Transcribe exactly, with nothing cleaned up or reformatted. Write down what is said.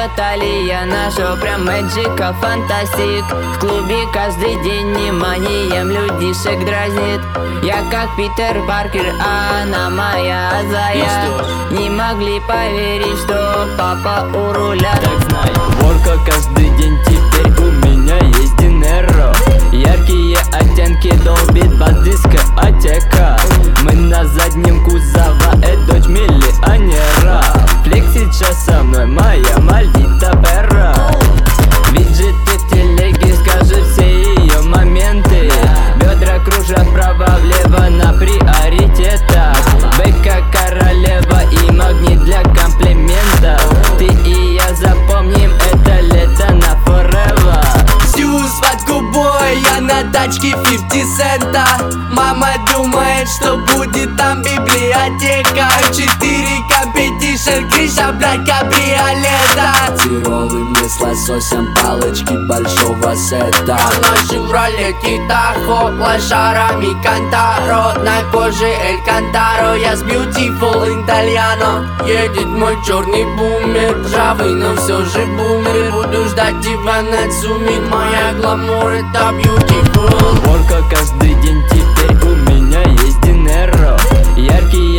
Наталья наша прям мэджика фантастик. В клубе каждый день вниманием людишек дразнит. Я как Питер Паркер, а она моя зая. Не могли поверить, что папа у руля. Так знай, уборка каждый день, теперь у меня есть Диneро. Яркие оттенки долбит бас-дискотека. Мы на заднем кузова, это дочь миллионера. Флекс сейчас со мной, моя мальдита перра. Виджеты в телеге скажут все ее моменты. Бедра кружат вправо-влево на приоритетах. Бэка королева и магнит для комплиментов. Ты и я запомним это лето на forever. Всю свадьбу бой, я на тачке пятьдесят цента. Мама думает, что будет там библиотека. четыре компетишн, крыша, брать кабриолета. Тиролы мне с лососем, палочки большого сета. А на Шевролете Тахо, лошарами Кантаро. На коже Эль Кантаро, я с beautiful итальяно. Едет мой черный бумер, ржавый, но все же бумер. Буду ждать тебя на зуме, моя гламур это beautiful. Уборка каждый день, теперь у меня есть Диneро. Яркие